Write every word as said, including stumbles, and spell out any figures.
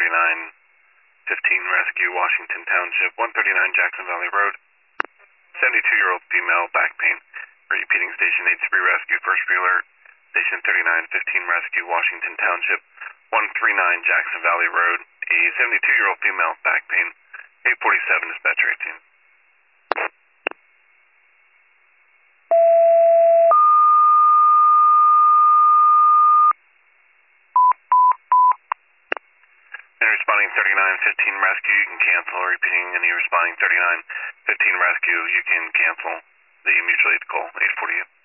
thirty-nine fifteen Rescue, Washington Township, one thirty-nine Jackson Valley Road. seventy-two-year-old female, back pain. Repeating Station eight three Rescue, first alert. Station thirty-nine fifteen Rescue, Washington Township, one thirty-nine Jackson Valley Road. A seventy-two-year-old female, back pain. eight forty-seven Dispatcher eighteen. Any responding thirty-nine fifteen Rescue, you can cancel. Repeating, any responding thirty-nine fifteen Rescue, you can cancel the mutual aid call, eight forty-eight.